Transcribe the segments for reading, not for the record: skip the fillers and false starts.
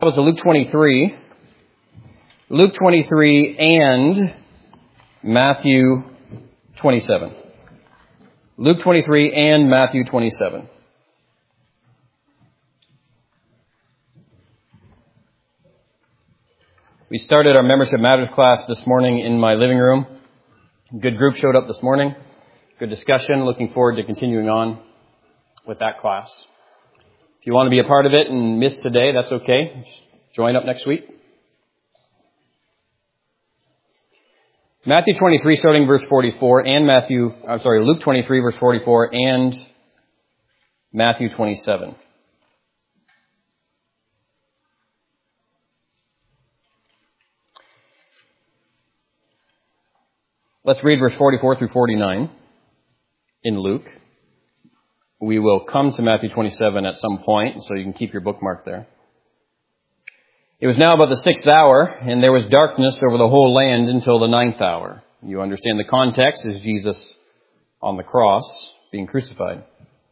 That was Luke 23. Luke 23 and Matthew 27. Luke 23 and Matthew 27. We started our Membership Matters class this morning in my living room. Good group showed up this morning. Good discussion. Looking forward to continuing on with that class. If you want to be a part of it and miss today, that's okay. Just join up next week. Matthew 23, starting verse 44, and Luke 23, verse 44, and Matthew 27. Let's read verse 44 through 49 in Luke. We will come to Matthew 27 at some point, so you can keep your bookmark there. It was now about the 6th hour, and there was darkness over the whole land until the 9th hour. You understand the context is Jesus on the cross being crucified.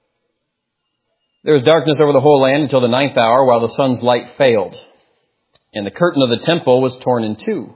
There was darkness over the whole land until the 9th hour, while the sun's light failed, and the curtain of the temple was torn in two.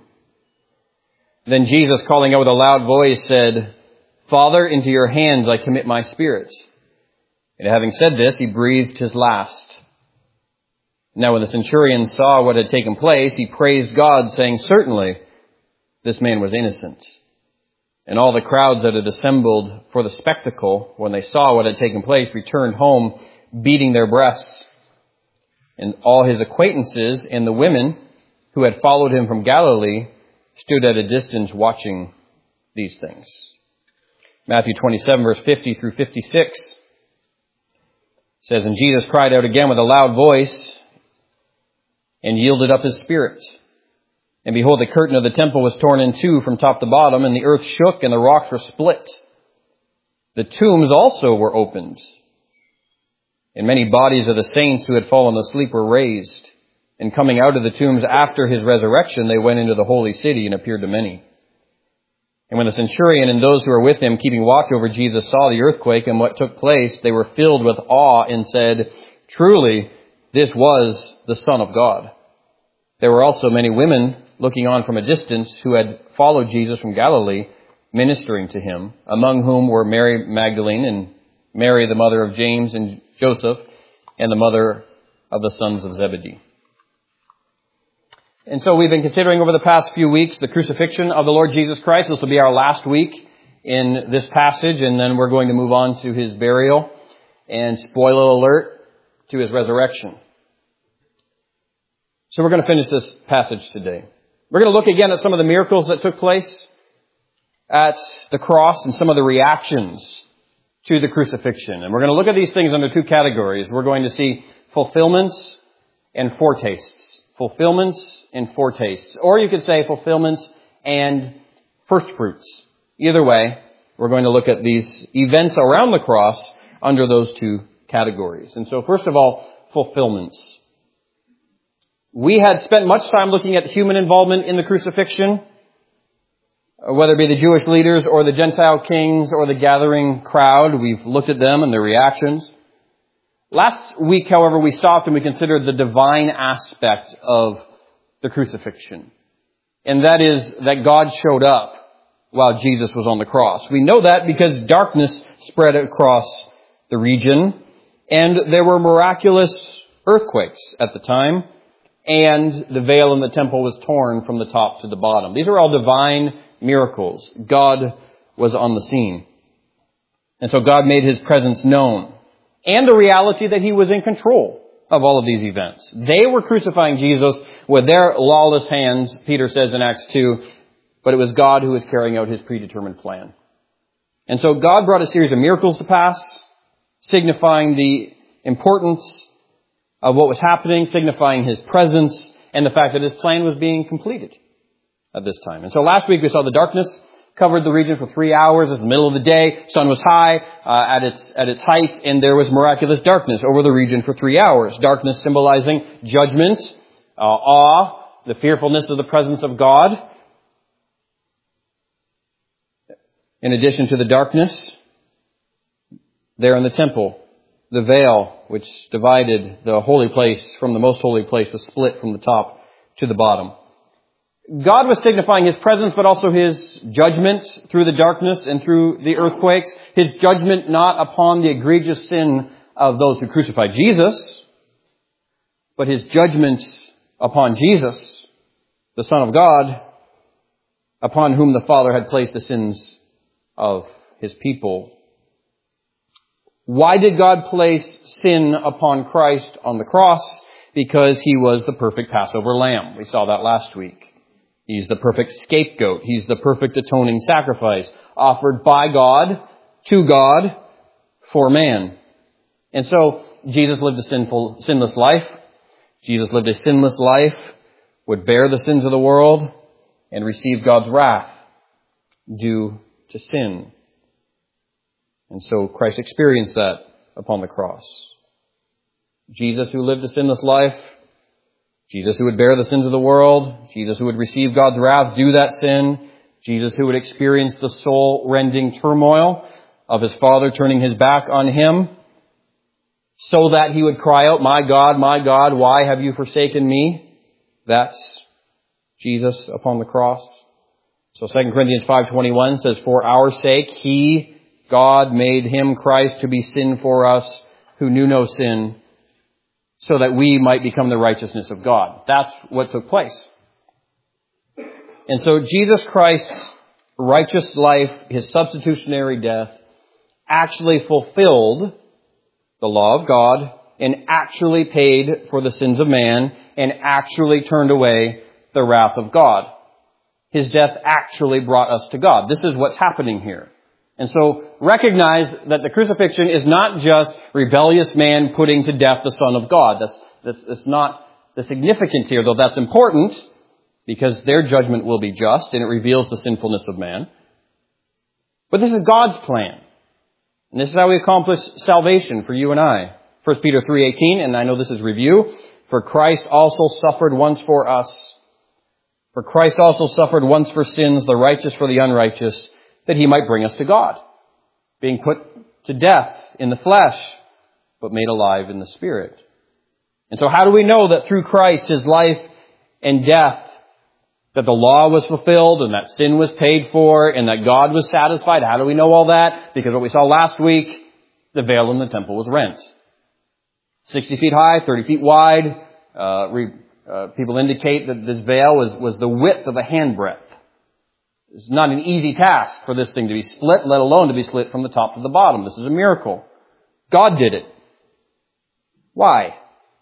Then Jesus, calling out with a loud voice, said, "Father, into your hands I commit my spirit." And having said this, he breathed his last. Now when the centurion saw what had taken place, he praised God, saying, "Certainly this man was innocent." And all the crowds that had assembled for the spectacle, when they saw what had taken place, returned home, beating their breasts. And all his acquaintances and the women who had followed him from Galilee stood at a distance watching these things. Matthew 27, verse 50 through 56 says, "And Jesus cried out again with a loud voice and yielded up his spirit. And behold, the curtain of the temple was torn in two from top to bottom, and the earth shook, and the rocks were split. The tombs also were opened, and many bodies of the saints who had fallen asleep were raised. And coming out of the tombs after his resurrection, they went into the holy city and appeared to many. And when the centurion and those who were with him, keeping watch over Jesus, saw the earthquake and what took place, they were filled with awe and said, 'Truly, this was the Son of God.' There were also many women looking on from a distance who had followed Jesus from Galilee, ministering to him, among whom were Mary Magdalene and Mary, the mother of James and Joseph, and the mother of the sons of Zebedee." And so we've been considering over the past few weeks the crucifixion of the Lord Jesus Christ. This will be our last week in this passage, and then we're going to move on to his burial and, spoiler alert, to his resurrection. So we're going to finish this passage today. We're going to look again at some of the miracles that took place at the cross and some of the reactions to the crucifixion. And we're going to look at these things under two categories. We're going to see fulfillments and foretastes. Fulfillments and foretastes. Or you could say fulfillments and first fruits. Either way, we're going to look at these events around the cross under those two categories. And so first of all, fulfillments. We had spent much time looking at human involvement in the crucifixion, whether it be the Jewish leaders or the Gentile kings or the gathering crowd. We've looked at them and their reactions. Last week, however, we stopped and we considered the divine aspect of the crucifixion. And that is that God showed up while Jesus was on the cross. We know that because darkness spread across the region, and there were miraculous earthquakes at the time, and the veil in the temple was torn from the top to the bottom. These are all divine miracles. God was on the scene. And so God made his presence known. And the reality that he was in control of all of these events. They were crucifying Jesus with their lawless hands, Peter says in Acts 2, but it was God who was carrying out his predetermined plan. And so God brought a series of miracles to pass, signifying the importance of what was happening, signifying his presence, and the fact that his plan was being completed at this time. And so last week we saw the darkness covered the region for 3 hours. It was the middle of the day. Sun was high at its height, and there was miraculous darkness over the region for 3 hours. Darkness symbolizing judgment, awe, the fearfulness of the presence of God. In addition to the darkness, there in the temple, the veil which divided the holy place from the most holy place, was split from the top to the bottom. God was signifying His presence, but also His judgment through the darkness and through the earthquakes. His judgment not upon the egregious sin of those who crucified Jesus, but His judgment upon Jesus, the Son of God, upon whom the Father had placed the sins of His people. Why did God place sin upon Christ on the cross? Because He was the perfect Passover lamb. We saw that last week. He's the perfect scapegoat. He's the perfect atoning sacrifice offered by God, to God, for man. And so, Jesus lived a sinless life. Jesus lived a sinless life, would bear the sins of the world, and receive God's wrath due to sin. And so Christ experienced that upon the cross. Jesus who lived a sinless life, Jesus who would bear the sins of the world, Jesus who would receive God's wrath due that sin, Jesus who would experience the soul-rending turmoil of His Father turning His back on Him, so that He would cry out, my God, why have you forsaken me? That's Jesus upon the cross. So 2 Corinthians 5:21 says, for our sake, He, God, made Him, Christ, to be sin for us who knew no sin, so that we might become the righteousness of God. That's what took place. And so Jesus Christ's righteous life, His substitutionary death, actually fulfilled the law of God and actually paid for the sins of man and actually turned away the wrath of God. His death actually brought us to God. This is what's happening here. And so recognize that the crucifixion is not just rebellious man putting to death the Son of God. That's not the significance here, though that's important because their judgment will be just and it reveals the sinfulness of man. But this is God's plan. And this is how we accomplish salvation for you and I. 1 Peter 3:18, and I know this is review. For Christ also suffered once for us. For Christ also suffered once for sins, the righteous for the unrighteous, that He might bring us to God, being put to death in the flesh, but made alive in the Spirit. And so how do we know that through Christ, His life and death, that the law was fulfilled and that sin was paid for and that God was satisfied? How do we know all that? Because what we saw last week, the veil in the temple was rent. 60 feet high, 30 feet wide. People indicate that this veil was the width of a handbreadth. It's not an easy task for this thing to be split, let alone to be split from the top to the bottom. This is a miracle. God did it. Why?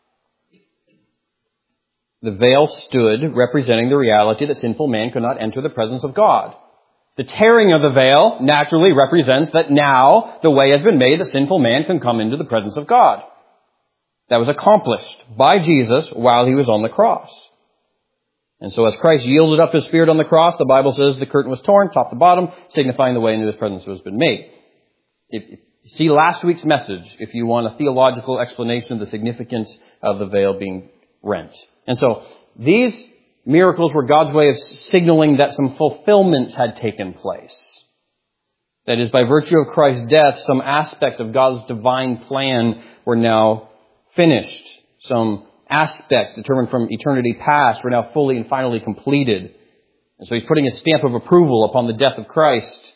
The veil stood representing the reality that sinful man could not enter the presence of God. The tearing of the veil naturally represents that now the way has been made that sinful man can come into the presence of God. That was accomplished by Jesus while He was on the cross. And so as Christ yielded up His Spirit on the cross, the Bible says the curtain was torn, top to bottom, signifying the way into His presence has been made. See last week's message if you want a theological explanation of the significance of the veil being rent. And so these miracles were God's way of signaling that some fulfillments had taken place. That is, by virtue of Christ's death, some aspects of God's divine plan were now finished. Some aspects determined from eternity past were now fully and finally completed. And so He's putting a stamp of approval upon the death of Christ.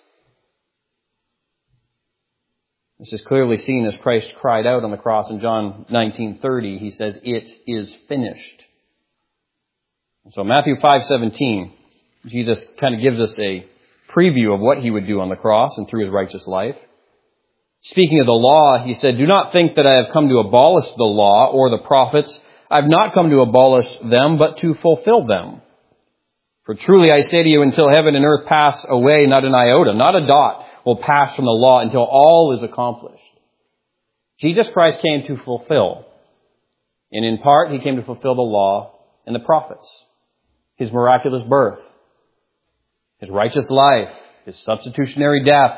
This is clearly seen as Christ cried out on the cross in John 19:30. He says, "It is finished." And so Matthew 5:17, Jesus kind of gives us a preview of what He would do on the cross and through His righteous life. Speaking of the law, He said, "Do not think that I have come to abolish the law or the prophets. I have not come to abolish them, but to fulfill them. For truly I say to you, until heaven and earth pass away, not an iota, not a dot will pass from the law until all is accomplished." Jesus Christ came to fulfill. And in part, He came to fulfill the law and the prophets. His miraculous birth, His righteous life, His substitutionary death.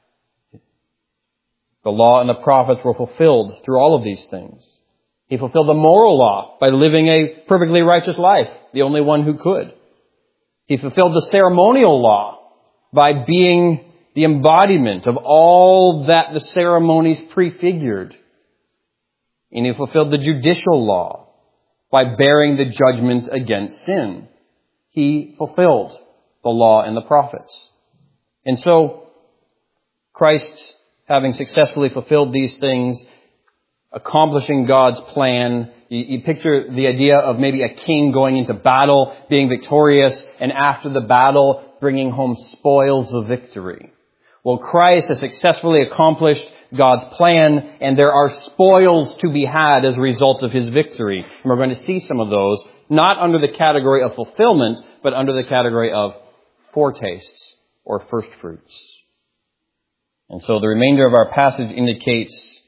The law and the prophets were fulfilled through all of these things. He fulfilled the moral law by living a perfectly righteous life, the only one who could. He fulfilled the ceremonial law by being the embodiment of all that the ceremonies prefigured. and he fulfilled the judicial law by bearing the judgment against sin. He fulfilled the law and the prophets. And so, Christ, having successfully fulfilled these things, accomplishing God's plan, you picture the idea of maybe a king going into battle, being victorious, and after the battle, bringing home spoils of victory. Well, Christ has successfully accomplished God's plan, and there are spoils to be had as a result of his victory. And we're going to see some of those, not under the category of fulfillment, but under the category of foretastes or first fruits. And so the remainder of our passage indicates,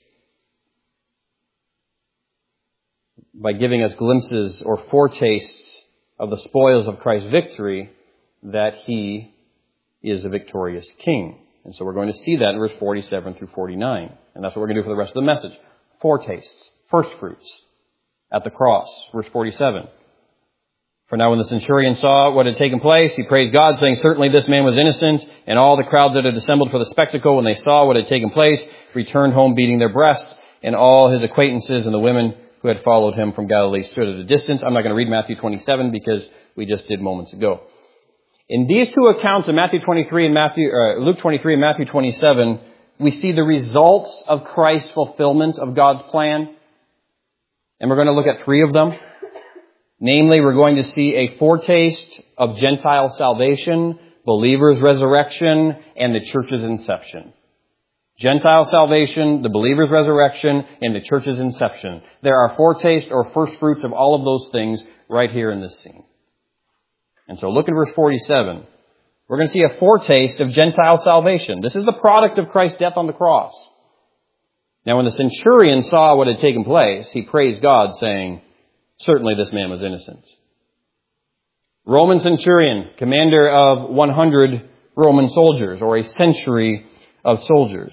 by giving us glimpses or foretastes of the spoils of Christ's victory, that he is a victorious king. And so we're going to see that in verse 47 through 49. And that's what we're going to do for the rest of the message. Foretastes, first fruits, at the cross. Verse 47. For now when the centurion saw what had taken place, he praised God, saying, certainly this man was innocent. And all the crowds that had assembled for the spectacle, when they saw what had taken place, returned home beating their breasts. And all his acquaintances and the women who had followed him from Galilee stood at a distance. I'm not going to read Matthew 27 because we just did moments ago. In these two accounts in Luke 23 and Matthew 27, we see the results of Christ's fulfillment of God's plan. And we're going to look at three of them. Namely, we're going to see a foretaste of Gentile salvation, believers' resurrection, and the church's inception. Gentile salvation, the believer's resurrection, and the church's inception. There are foretastes or first fruits of all of those things right here in this scene. And so look at verse 47. We're going to see a foretaste of Gentile salvation. This is the product of Christ's death on the cross. Now when the centurion saw what had taken place, he praised God, saying, certainly this man was innocent. Roman centurion, commander of 100 Roman soldiers, or a century of soldiers.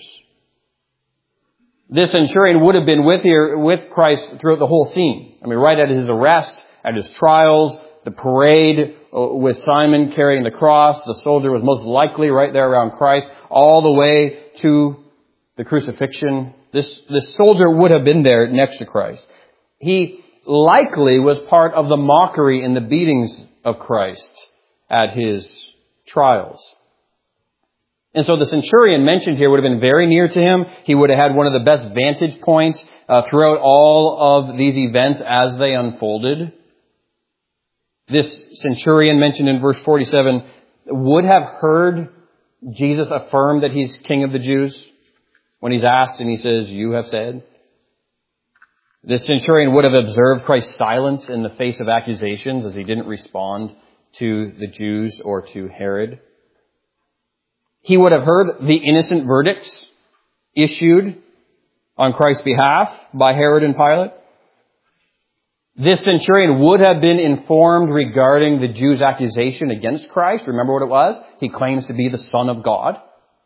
This centurion would have been with Christ throughout the whole scene. I mean, right at his arrest, at his trials, the parade with Simon carrying the cross. The soldier was most likely right there around Christ, all the way to the crucifixion. This soldier would have been there next to Christ. He likely was part of the mockery and the beatings of Christ at his trials. And so the centurion mentioned here would have been very near to him. He would have had one of the best vantage points throughout all of these events as they unfolded. This centurion mentioned in verse 47 would have heard Jesus affirm that he's King of the Jews when he's asked and he says, you have said. This centurion would have observed Christ's silence in the face of accusations as he didn't respond to the Jews or to Herod. He would have heard the innocent verdicts issued on Christ's behalf by Herod and Pilate. This centurion would have been informed regarding the Jews' accusation against Christ. Remember what it was? He claims to be the Son of God.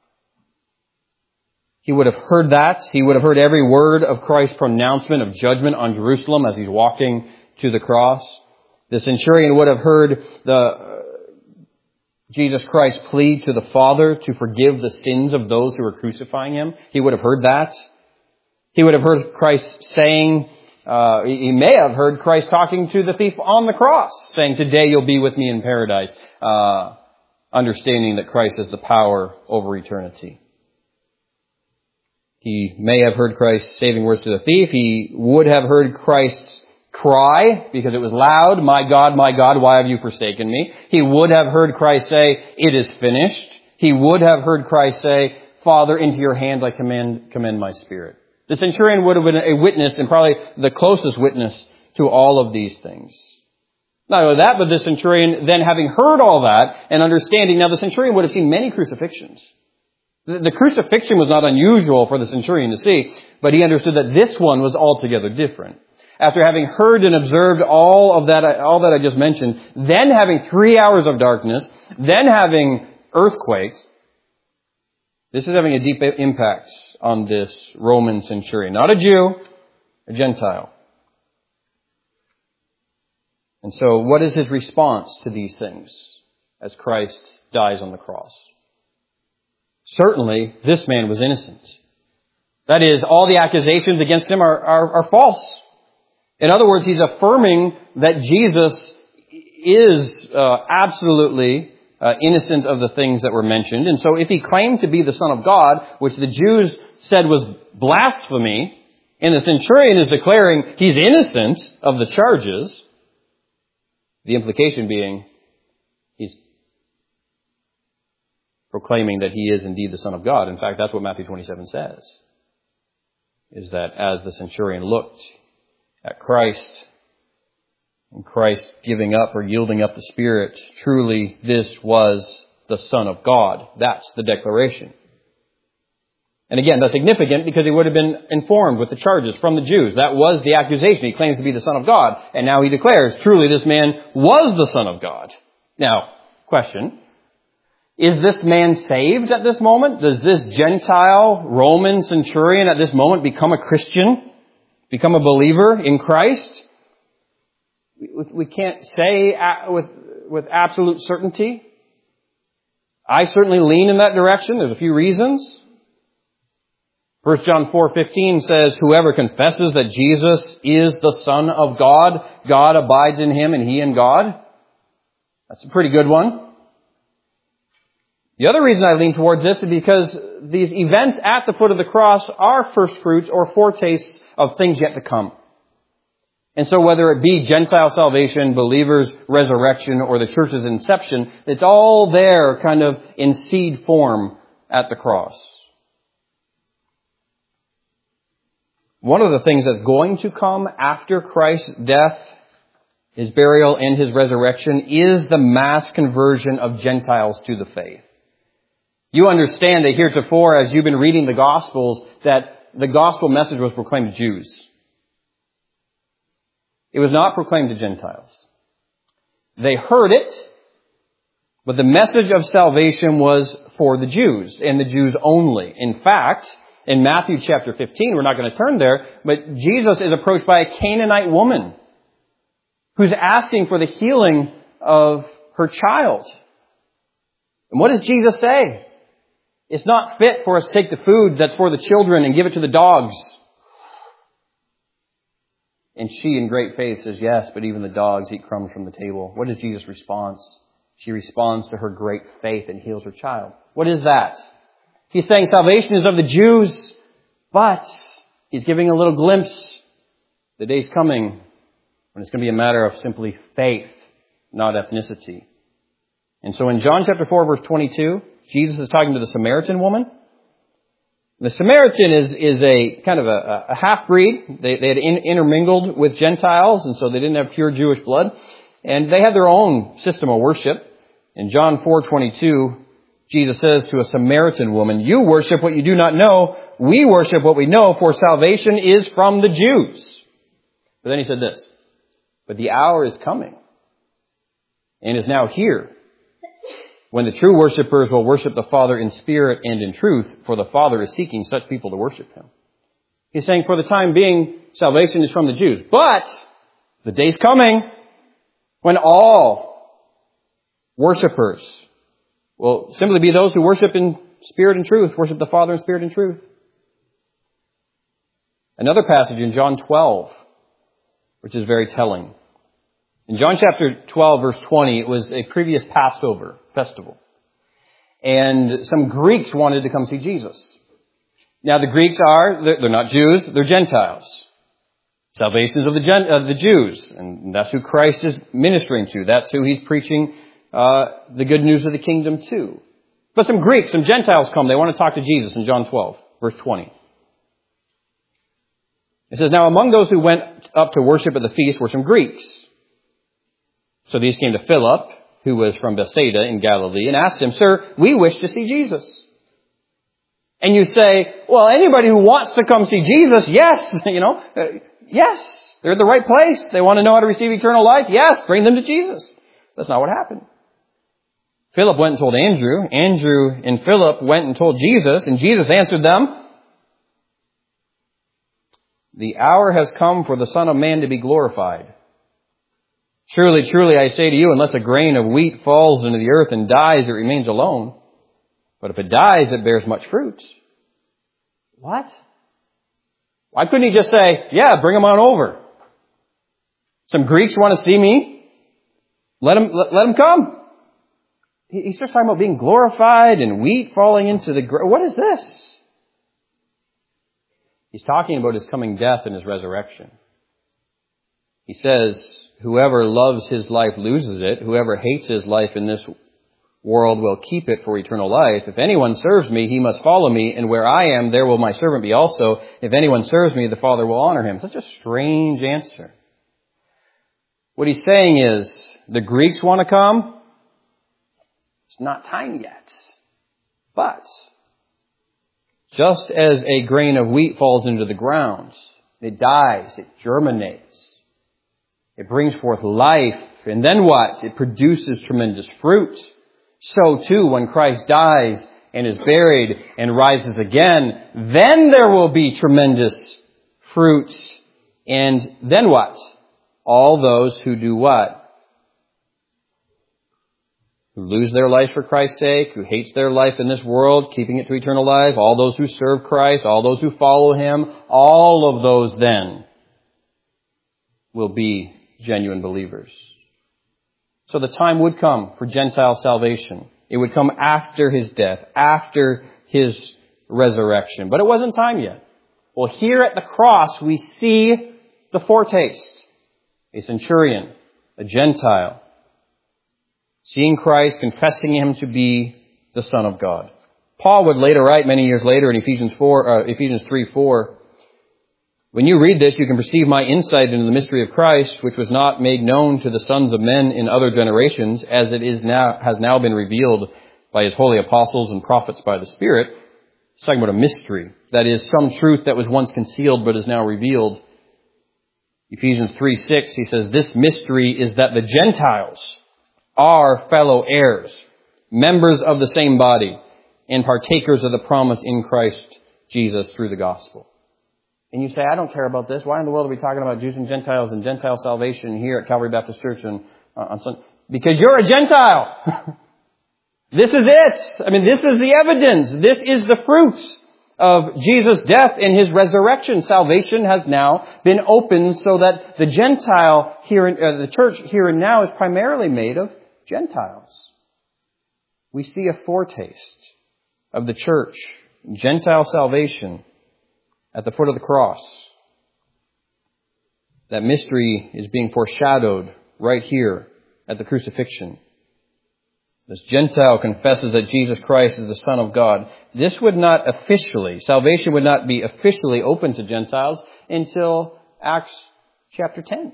He would have heard that. He would have heard every word of Christ's pronouncement of judgment on Jerusalem as he's walking to the cross. The centurion would have heard Jesus Christ plead to the Father to forgive the sins of those who were crucifying him. He would have heard that. He would have heard Christ saying, he may have heard Christ talking to the thief on the cross, saying, today you'll be with me in paradise, understanding that Christ has the power over eternity. He may have heard Christ's saving words to the thief. He would have heard Christ's cry, because it was loud, my God, why have you forsaken me? He would have heard Christ say, it is finished. He would have heard Christ say, Father, into your hands I commend my spirit. The centurion would have been a witness, and probably the closest witness to all of these things. Not only that, but the centurion, then having heard all that and understanding, now the centurion would have seen many crucifixions. The crucifixion was not unusual for the centurion to see, but he understood that this one was altogether different. After having heard and observed all that I just mentioned, then having 3 hours of darkness, then having earthquakes, this is having a deep impact on this Roman centurion. Not a Jew, a Gentile. And so what is his response to these things as Christ dies on the cross? Certainly, this man was innocent. That is, all the accusations against him are false. In other words, he's affirming that Jesus is absolutely innocent of the things that were mentioned. And so if he claimed to be the Son of God, which the Jews said was blasphemy, and the centurion is declaring he's innocent of the charges, the implication being he's proclaiming that he is indeed the Son of God. In fact, that's what Matthew 27 says, is that as the centurion looked at Christ, and Christ giving up or yielding up the Spirit, truly this was the Son of God. That's the declaration. And again, that's significant because he would have been informed with the charges from the Jews. That was the accusation. He claims to be the Son of God. And now he declares, truly this man was the Son of God. Now, question. Is this man saved at this moment? Does this Gentile Roman centurion at this moment become a Christian? Become a believer in Christ? We can't say with absolute certainty. I certainly lean in that direction. There's a few reasons. 1 John 4:15 says, whoever confesses that Jesus is the Son of God, God abides in him and he in God. That's a pretty good one. The other reason I lean towards this is because these events at the foot of the cross are first fruits or foretastes of things yet to come. And so whether it be Gentile salvation, believers' resurrection, or the church's inception, it's all there kind of in seed form at the cross. One of the things that's going to come after Christ's death, his burial, and his resurrection is the mass conversion of Gentiles to the faith. You understand that heretofore, as you've been reading the Gospels, that the gospel message was proclaimed to Jews. It was not proclaimed to Gentiles. They heard it, but the message of salvation was for the Jews, and the Jews only. In fact, in Matthew chapter 15, we're not going to turn there, but Jesus is approached by a Canaanite woman who's asking for the healing of her child. And what does Jesus say? It's not fit for us to take the food that's for the children and give it to the dogs. And she, in great faith, says, yes, but even the dogs eat crumbs from the table. What is Jesus' response? She responds to her great faith and heals her child. What is that? He's saying salvation is of the Jews, but he's giving a little glimpse. The day's coming when it's going to be a matter of simply faith, not ethnicity. And so in John chapter 4, verse 22, Jesus is talking to the Samaritan woman. The Samaritan is a kind of a half-breed. They had intermingled with Gentiles, and so they didn't have pure Jewish blood. And they had their own system of worship. In John 4:22, Jesus says to a Samaritan woman, you worship what you do not know. We worship what we know, for salvation is from the Jews. But then he said this, but the hour is coming and is now here when the true worshipers will worship the Father in spirit and in truth, for the Father is seeking such people to worship him. He's saying for the time being, salvation is from the Jews. But the day's coming when all worshipers will simply be those who worship in spirit and truth, worship the Father in spirit and truth. Another passage in John 12, which is very telling. In John chapter 12, verse 20, it was a previous Passover festival. And some Greeks wanted to come see Jesus. Now the Greeks they're not Jews, they're Gentiles. Salvation is of the Jews. And that's who Christ is ministering to. That's who he's preaching the good news of the kingdom to. But some Greeks, some Gentiles come. They want to talk to Jesus in John 12, verse 20. It says, now among those who went up to worship at the feast were some Greeks. So these came to Philip, who was from Bethsaida in Galilee, and asked him, sir, we wish to see Jesus. And you say, well, anybody who wants to come see Jesus, yes, yes, they're at the right place. They want to know how to receive eternal life. Yes, bring them to Jesus. That's not what happened. Philip went and told Andrew. Andrew and Philip went and told Jesus, and Jesus answered them, the hour has come for the Son of Man to be glorified. Truly, truly, I say to you, unless a grain of wheat falls into the earth and dies, it remains alone. But if it dies, it bears much fruit. What? Why couldn't he just say, yeah, bring them on over? Some Greeks want to see me? Let them come. He starts talking about being glorified and wheat falling into the ground. What is this? He's talking about his coming death and his resurrection. He says, whoever loves his life loses it. Whoever hates his life in this world will keep it for eternal life. If anyone serves me, he must follow me, and where I am, there will my servant be also. If anyone serves me, the Father will honor him. Such a strange answer. What he's saying is, the Greeks want to come. It's not time yet. But, just as a grain of wheat falls into the ground, it dies, it germinates, it brings forth life, and then what? It produces tremendous fruit. So too, when Christ dies and is buried and rises again, then there will be tremendous fruit. And then what? All those who do what? Who lose their life for Christ's sake, who hates their life in this world, keeping it to eternal life, all those who serve Christ, all those who follow Him, all of those then will be genuine believers. So the time would come for Gentile salvation. It would come after His death, after His resurrection. But it wasn't time yet. Well, here at the cross, we see the foretaste. A centurion, a Gentile, seeing Christ, confessing Him to be the Son of God. Paul would later write, many years later, in Ephesians 3:4, when you read this, you can perceive my insight into the mystery of Christ, which was not made known to the sons of men in other generations, as it is now, has now been revealed by His holy apostles and prophets by the Spirit. He's talking about a mystery. That is, some truth that was once concealed but is now revealed. Ephesians 3:6, he says, this mystery is that the Gentiles are fellow heirs, members of the same body, and partakers of the promise in Christ Jesus through the gospel. And you say, I don't care about this. Why in the world are we talking about Jews and Gentiles and Gentile salvation here at Calvary Baptist Church on Sunday? Because you're a Gentile. This is it. I mean, this is the evidence. This is the fruits of Jesus' death and His resurrection. Salvation has now been opened so that the Gentile here, the church here and now is primarily made of Gentiles. We see a foretaste of the church, Gentile salvation, at the foot of the cross. That mystery is being foreshadowed right here at the crucifixion. This Gentile confesses that Jesus Christ is the Son of God. This would not officially, salvation would not be officially open to Gentiles until Acts chapter 10.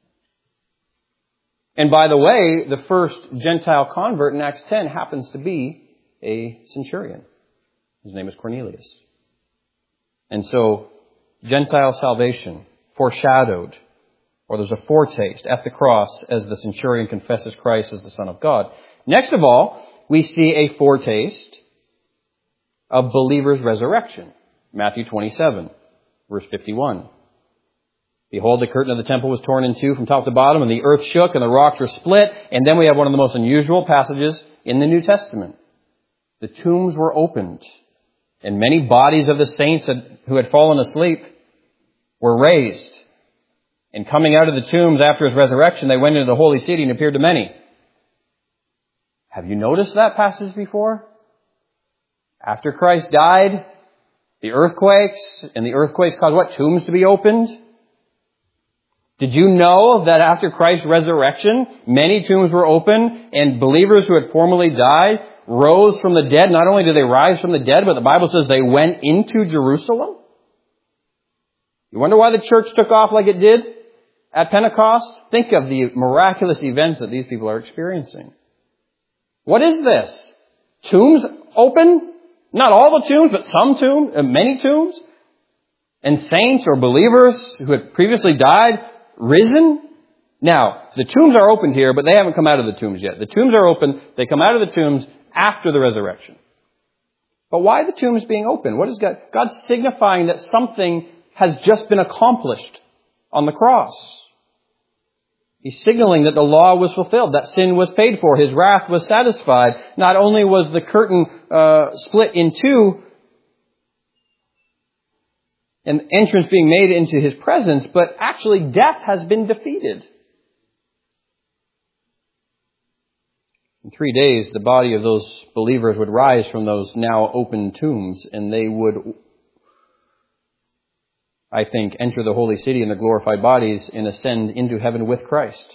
And by the way, the first Gentile convert in Acts 10 happens to be a centurion. His name is Cornelius. And so, Gentile salvation foreshadowed, or there's a foretaste at the cross as the centurion confesses Christ as the Son of God. Next of all, we see a foretaste of believers' resurrection. Matthew 27, verse 51. Behold, the curtain of the temple was torn in two from top to bottom, and the earth shook, and the rocks were split. And then we have one of the most unusual passages in the New Testament. The tombs were opened, and many bodies of the saints who had fallen asleep were raised. And coming out of the tombs after His resurrection, they went into the holy city and appeared to many. Have you noticed that passage before? After Christ died, the earthquakes caused what? Tombs to be opened? Did you know that after Christ's resurrection, many tombs were opened and believers who had formerly died rose from the dead? Not only did they rise from the dead, but the Bible says they went into Jerusalem. You wonder why the church took off like it did at Pentecost? Think of the miraculous events that these people are experiencing. What is this? Tombs open? Not all the tombs, but some tombs, many tombs. And saints or believers who had previously died, risen. Now, the tombs are opened here, but they haven't come out of the tombs yet. The tombs are open. They come out of the tombs after the resurrection. But why the tombs being open? What is God? God's signifying that something has just been accomplished on the cross. He's signaling that the law was fulfilled, that sin was paid for, His wrath was satisfied. Not only was the curtain split in two, and entrance being made into his presence, but actually death has been defeated. In 3 days, the body of those believers would rise from those now open tombs, and they would, I think, enter the holy city in their glorified bodies and ascend into heaven with Christ.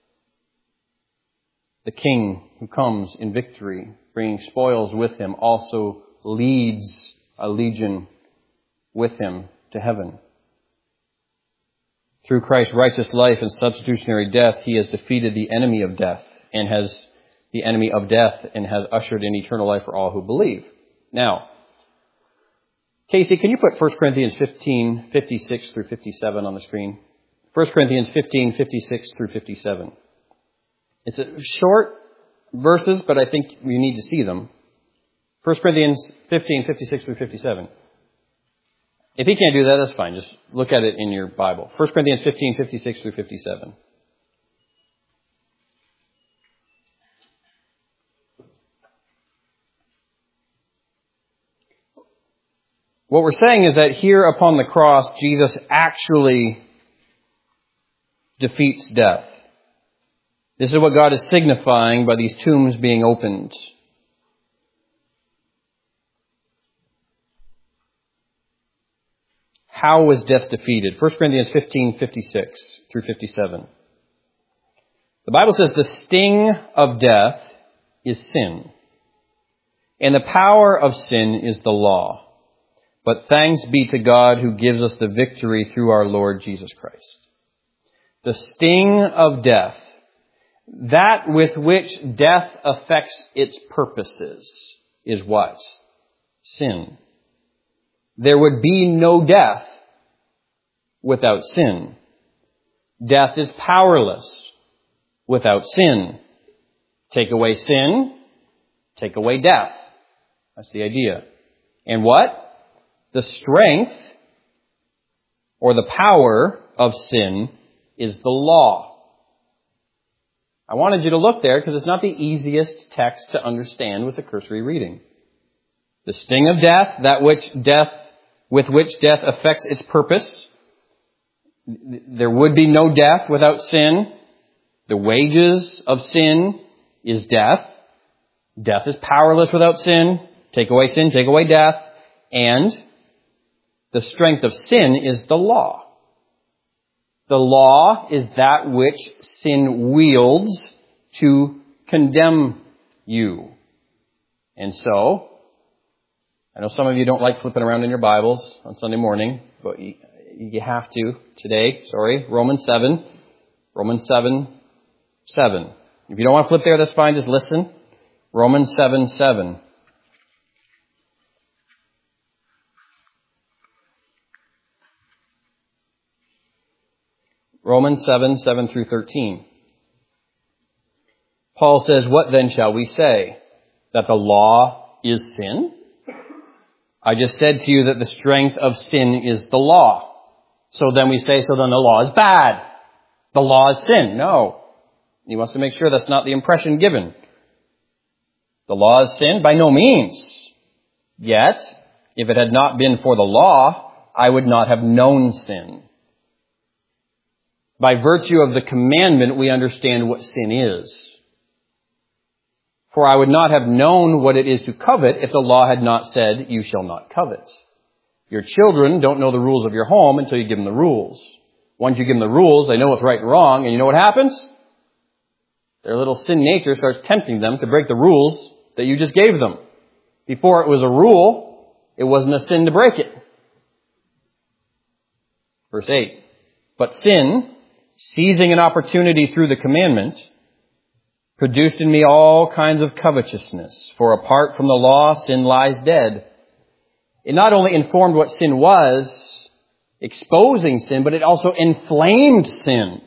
The King who comes in victory, bringing spoils with him, also leads a legion with him to heaven. Through Christ's righteous life and substitutionary death, he has defeated the enemy of death and has ushered in eternal life for all who believe. Now, Casey, can you put 1 Corinthians 15, 56 through 57 on the screen? 1 Corinthians 15, 56 through 57. It's short verses, but I think you need to see them. 1 Corinthians 15, 56 through 57. If he can't do that, that's fine. Just look at it in your Bible. 1 Corinthians 15, 56 through 57. What we're saying is that here upon the cross, Jesus actually defeats death. This is what God is signifying by these tombs being opened. How was death defeated? 1 Corinthians 15, 56 through 57. The Bible says the sting of death is sin, and the power of sin is the law. But thanks be to God who gives us the victory through our Lord Jesus Christ. The sting of death, that with which death affects its purposes, is what? Sin. There would be no death without sin. Death is powerless without sin. Take away sin, take away death. That's the idea. And what? The strength or the power of sin is the law. I wanted you to look there because it's not the easiest text to understand with a cursory reading. The sting of death, that with which death affects its purpose. There would be no death without sin. The wages of sin is death. Death is powerless without sin. Take away sin, take away death. And the strength of sin is the law. The law is that which sin wields to condemn you. And so, I know some of you don't like flipping around in your Bibles on Sunday morning, but you have to today. Romans 7. Romans 7, 7. If you don't want to flip there, that's fine. Just listen. Romans 7, 7. Romans 7, 7 through 13. Paul says, "What then shall we say? That the law is sin? I just said to you that the strength of sin is the law. So then we say, so then the law is bad. The law is sin." No. He wants to make sure that's not the impression given. The law is sin? By no means. Yet, if it had not been for the law, I would not have known sin. By virtue of the commandment, we understand what sin is. For I would not have known what it is to covet if the law had not said, "You shall not covet." Your children don't know the rules of your home until you give them the rules. Once you give them the rules, they know what's right and wrong, and you know what happens? Their little sin nature starts tempting them to break the rules that you just gave them. Before it was a rule, it wasn't a sin to break it. Verse 8. But sin, seizing an opportunity through the commandment, produced in me all kinds of covetousness. For apart from the law, sin lies dead. It not only informed what sin was, exposing sin, but it also inflamed sin.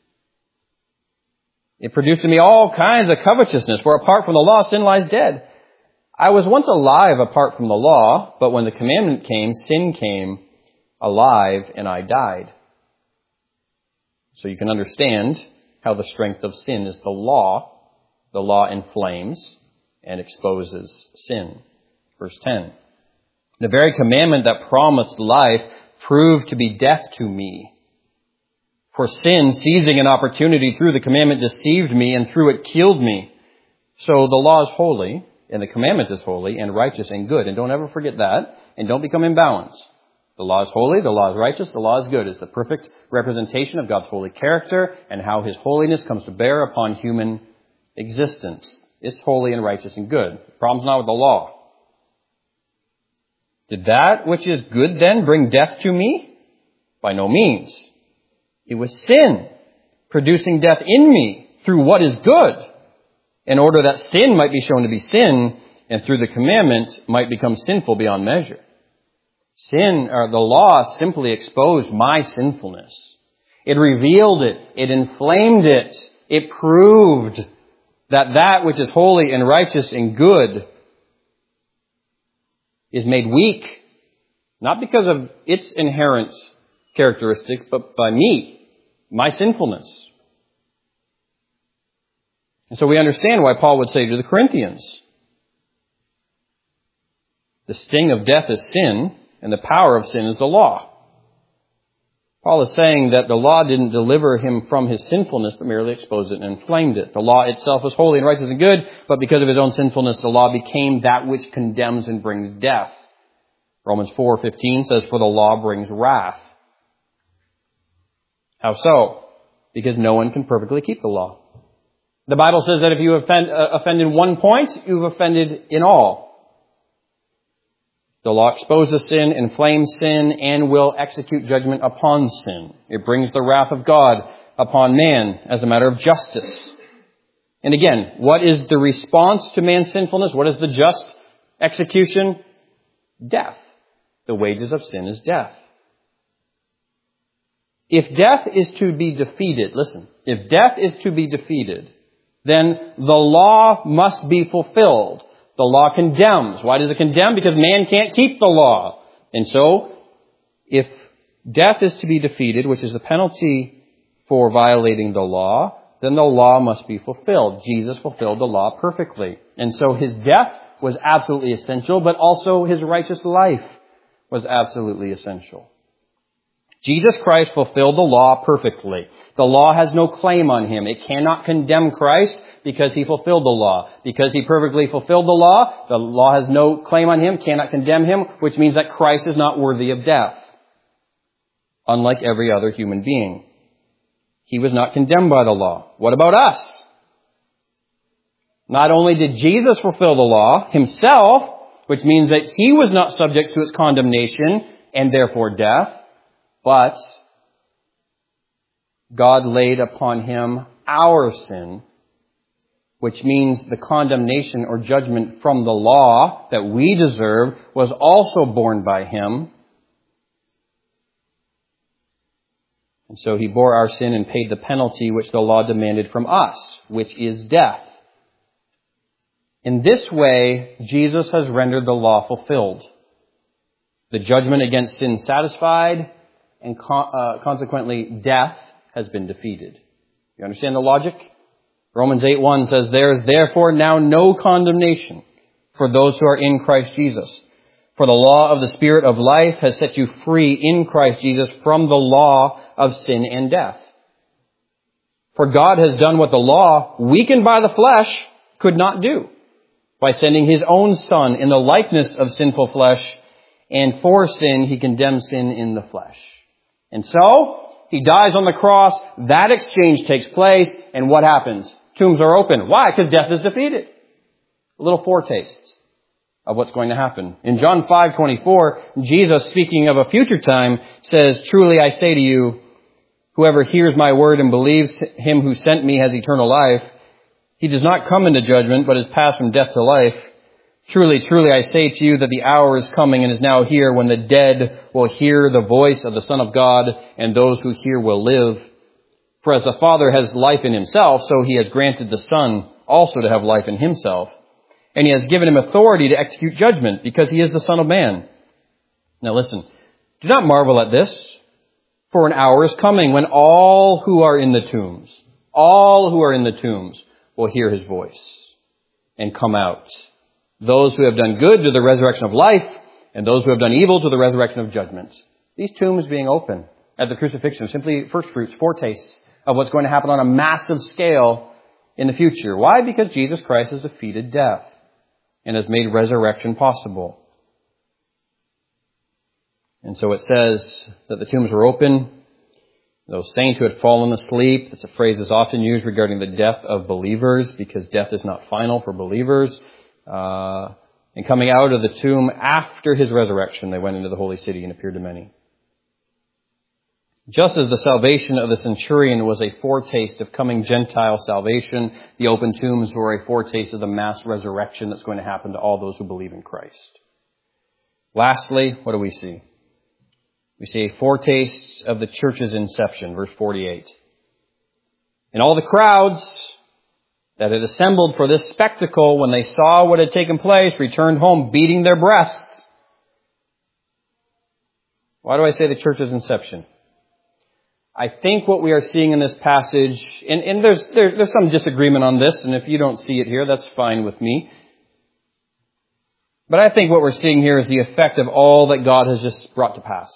It produced in me all kinds of covetousness. For apart from the law, sin lies dead. I was once alive apart from the law, but when the commandment came, sin came alive and I died. So you can understand how the strength of sin is the law. The law inflames and exposes sin. Verse 10. The very commandment that promised life proved to be death to me. For sin, seizing an opportunity through the commandment, deceived me, and through it killed me. So the law is holy, and the commandment is holy, and righteous and good. And don't ever forget that, and don't become imbalanced. The law is holy, the law is righteous, the law is good. It's the perfect representation of God's holy character and how His holiness comes to bear upon human existence. It's holy and righteous and good. The problem's not with the law. Did that which is good then bring death to me? By no means. It was sin producing death in me through what is good, in order that sin might be shown to be sin, and through the commandment might become sinful beyond measure. Sin, or the law, simply exposed my sinfulness. It revealed it. It inflamed it. It proved that which is holy and righteous and good is made weak, not because of its inherent characteristics, but by me, my sinfulness. And so we understand why Paul would say to the Corinthians, the sting of death is sin, and the power of sin is the law. Paul is saying that the law didn't deliver him from his sinfulness, but merely exposed it and inflamed it. The law itself was holy and righteous and good, but because of his own sinfulness, the law became that which condemns and brings death. Romans 4:15 says, for the law brings wrath. How so? Because no one can perfectly keep the law. The Bible says that if you offend in one point, you've offended in all. The law exposes sin, inflames sin, and will execute judgment upon sin. It brings the wrath of God upon man as a matter of justice. And again, what is the response to man's sinfulness? What is the just execution? Death. The wages of sin is death. If death is to be defeated, listen, if death is to be defeated, then the law must be fulfilled. The law condemns. Why does it condemn? Because man can't keep the law. And so, if death is to be defeated, which is the penalty for violating the law, then the law must be fulfilled. Jesus fulfilled the law perfectly. And so his death was absolutely essential, but also his righteous life was absolutely essential. Jesus Christ fulfilled the law perfectly. The law has no claim on him. It cannot condemn Christ because he fulfilled the law. Because he perfectly fulfilled the law has no claim on him, cannot condemn him, which means that Christ is not worthy of death. Unlike every other human being. He was not condemned by the law. What about us? Not only did Jesus fulfill the law himself, which means that he was not subject to its condemnation and therefore death, but God laid upon him our sin, which means the condemnation or judgment from the law that we deserve was also borne by him. And so he bore our sin and paid the penalty which the law demanded from us, which is death. In this way, Jesus has rendered the law fulfilled. The judgment against sin satisfied, and consequently, death has been defeated. You understand the logic? Romans 8:1 says, there is therefore now no condemnation for those who are in Christ Jesus. For the law of the Spirit of life has set you free in Christ Jesus from the law of sin and death. For God has done what the law, weakened by the flesh, could not do, by sending his own Son in the likeness of sinful flesh, and for sin he condemned sin in the flesh. And so, he dies on the cross, that exchange takes place, and what happens? Tombs are open. Why? Because death is defeated. A little foretaste of what's going to happen. In John 5:24, Jesus, speaking of a future time, says, truly I say to you, whoever hears my word and believes him who sent me has eternal life. He does not come into judgment, but is passed from death to life. Truly, truly, I say to you that the hour is coming and is now here when the dead will hear the voice of the Son of God, and those who hear will live. For as the Father has life in himself, so he has granted the Son also to have life in himself. And he has given him authority to execute judgment, because he is the Son of Man. Now listen, do not marvel at this, for an hour is coming when all who are in the tombs will hear his voice and come out. Those who have done good to the resurrection of life, and those who have done evil to the resurrection of judgment. These tombs being open at the crucifixion, simply first fruits, foretastes of what's going to happen on a massive scale in the future. Why? Because Jesus Christ has defeated death and has made resurrection possible. And so it says that the tombs were open. Those saints who had fallen asleep, that's a phrase that's often used regarding the death of believers, because death is not final for believers. And coming out of the tomb after his resurrection, they went into the holy city and appeared to many. Just as the salvation of the centurion was a foretaste of coming Gentile salvation, the open tombs were a foretaste of the mass resurrection that's going to happen to all those who believe in Christ. Lastly, what do we see? We see a foretaste of the church's inception, verse 48. And all the crowds that had assembled for this spectacle, when they saw what had taken place, returned home beating their breasts. Why do I say the church's inception? I think what we are seeing in this passage, and there's some disagreement on this, and if you don't see it here, that's fine with me. But I think what we're seeing here is the effect of all that God has just brought to pass.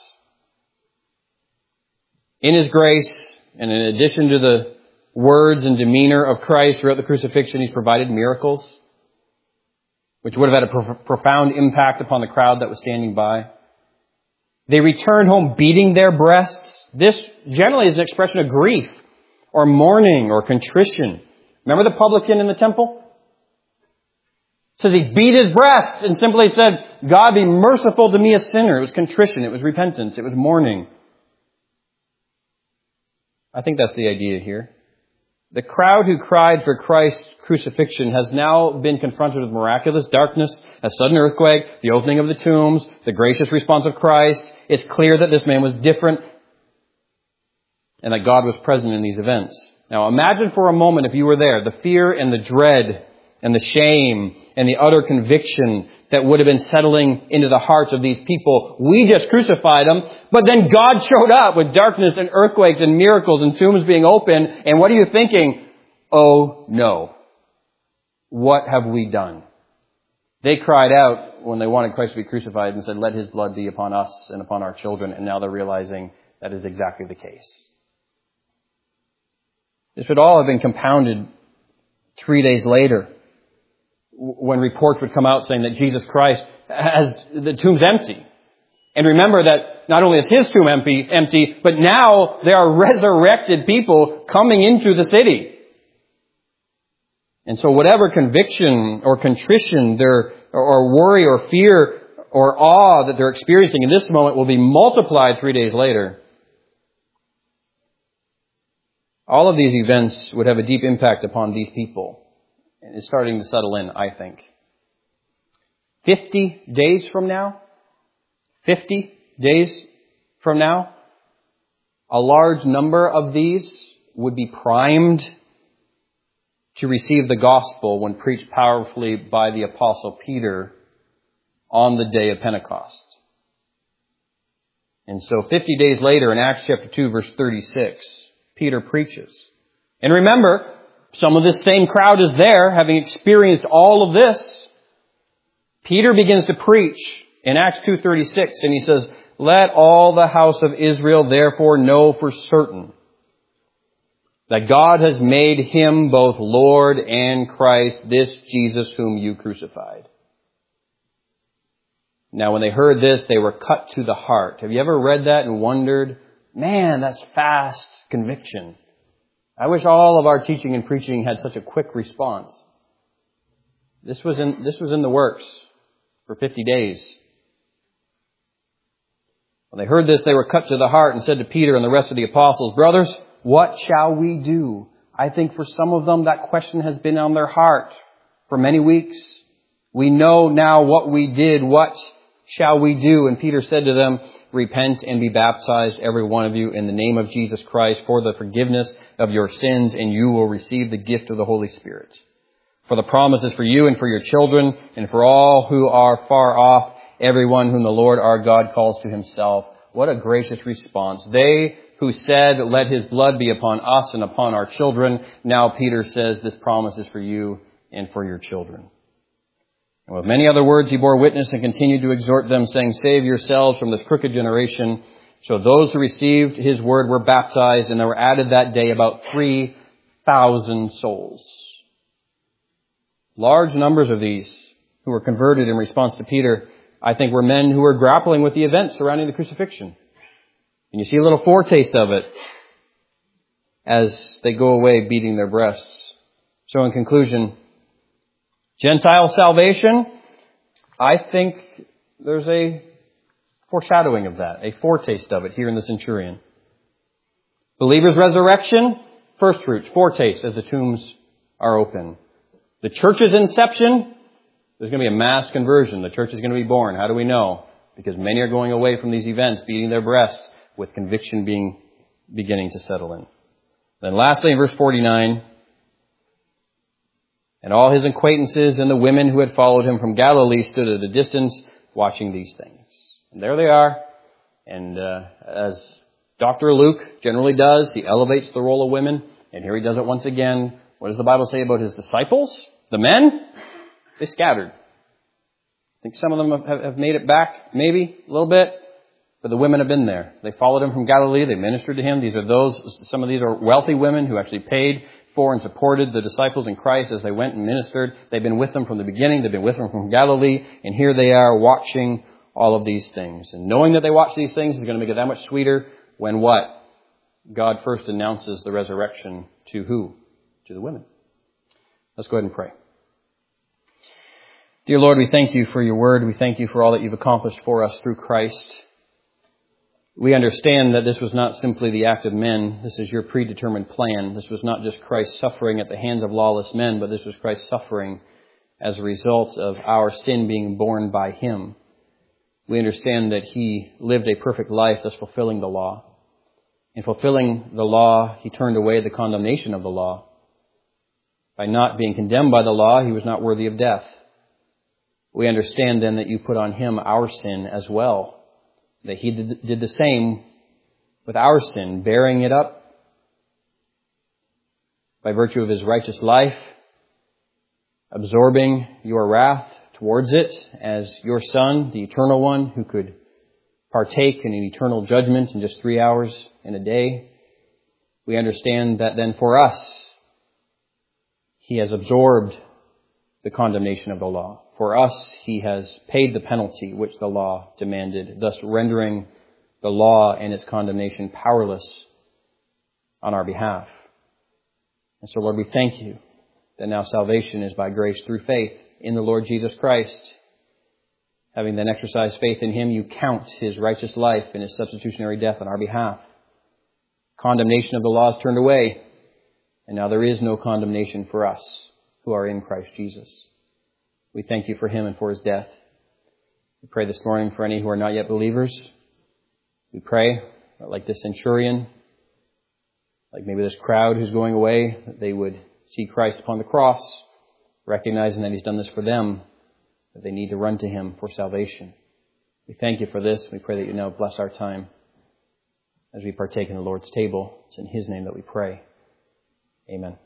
In His grace, and in addition to the words and demeanor of Christ throughout the crucifixion, He's provided miracles, which would have had a profound impact upon the crowd that was standing by. They returned home beating their breasts. This generally is an expression of grief or mourning or contrition. Remember the publican in the temple? It says he beat his breast and simply said, God be merciful to me, a sinner. It was contrition. It was repentance. It was mourning. I think that's the idea here. The crowd who cried for Christ's crucifixion has now been confronted with miraculous darkness, a sudden earthquake, the opening of the tombs, the gracious response of Christ. It's clear that this man was different and that God was present in these events. Now imagine for a moment if you were there, the fear and the dread and the shame and the utter conviction that would have been settling into the hearts of these people. We just crucified them, but then God showed up with darkness and earthquakes and miracles and tombs being open. And what are you thinking? Oh no. What have we done? They cried out when they wanted Christ to be crucified and said, let His blood be upon us and upon our children. And now they're realizing that is exactly the case. This would all have been compounded 3 days later, when reports would come out saying that Jesus Christ has the tomb's empty. And remember that not only is His tomb empty, but now there are resurrected people coming into the city. And so whatever conviction or contrition or worry or fear or awe that they're experiencing in this moment will be multiplied 3 days later. All of these events would have a deep impact upon these people. It's starting to settle in, I think. 50 days from now, a large number of these would be primed to receive the gospel when preached powerfully by the Apostle Peter on the day of Pentecost. And so 50 days later, in Acts chapter 2, verse 36, Peter preaches. And remember, some of this same crowd is there, having experienced all of this. Peter begins to preach in Acts 2:36, and he says, let all the house of Israel therefore know for certain that God has made Him both Lord and Christ, this Jesus whom you crucified. Now when they heard this, they were cut to the heart. Have you ever read that and wondered, man, that's fast conviction. I wish all of our teaching and preaching had such a quick response. This was in the works for 50 days. When they heard this, they were cut to the heart and said to Peter and the rest of the apostles, brothers, what shall we do? I think for some of them that question has been on their heart for many weeks. We know now what we did. What shall we do? And Peter said to them, repent and be baptized, every one of you, in the name of Jesus Christ for the forgiveness of your sins, and you will receive the gift of the Holy Spirit. For the promise is for you and for your children and for all who are far off, everyone whom the Lord our God calls to Himself. What a gracious response. They who said, let His blood be upon us and upon our children. Now Peter says, this promise is for you and for your children. And with many other words, he bore witness and continued to exhort them, saying, save yourselves from this crooked generation. So those who received his word were baptized, and there were added that day about 3,000 souls. Large numbers of these who were converted in response to Peter, I think, were men who were grappling with the events surrounding the crucifixion. And you see a little foretaste of it as they go away beating their breasts. So in conclusion, Gentile salvation, I think there's a foreshadowing of that, a foretaste of it here in the centurion. Believers' resurrection, first fruits, foretaste as the tombs are open. The church's inception, there's going to be a mass conversion. The church is going to be born. How do we know? Because many are going away from these events, beating their breasts, with conviction beginning to settle in. Then lastly, in verse 49, and all his acquaintances and the women who had followed him from Galilee stood at a distance watching these things. And there they are. And as Dr. Luke generally does, he elevates the role of women. And here he does it once again. What does the Bible say about his disciples? The men? They scattered. I think some of them have made it back, maybe a little bit. But the women have been there. They followed him from Galilee. They ministered to him. Some of these are wealthy women who actually paid for and supported the disciples in Christ as they went and ministered. They've been with them from the beginning. They've been with them from Galilee. And here they are watching all of these things. And knowing that they watch these things is going to make it that much sweeter when what? God first announces the resurrection to who? To the women. Let's go ahead and pray. Dear Lord, we thank you for your word. We thank you for all that you've accomplished for us through Christ. We understand that this was not simply the act of men. This is your predetermined plan. This was not just Christ suffering at the hands of lawless men, but this was Christ suffering as a result of our sin being borne by him. We understand that he lived a perfect life, thus fulfilling the law. In fulfilling the law, he turned away the condemnation of the law. By not being condemned by the law, he was not worthy of death. We understand then that you put on him our sin as well. That he did the same with our sin, bearing it up by virtue of his righteous life, absorbing your wrath towards it as your Son, the Eternal One, who could partake in an eternal judgment in just 3 hours in a day. We understand that then for us, he has absorbed the condemnation of the law. For us, he has paid the penalty which the law demanded, thus rendering the law and its condemnation powerless on our behalf. And so, Lord, we thank you that now salvation is by grace through faith in the Lord Jesus Christ. Having then exercised faith in him, you count his righteous life and his substitutionary death on our behalf. Condemnation of the law is turned away, and now there is no condemnation for us who are in Christ Jesus. We thank you for him and for his death. We pray this morning for any who are not yet believers. We pray that like this centurion, like maybe this crowd who's going away, that they would see Christ upon the cross, recognizing that he's done this for them, that they need to run to him for salvation. We thank you for this. We pray that you now bless our time as we partake in the Lord's table. It's in his name that we pray. Amen.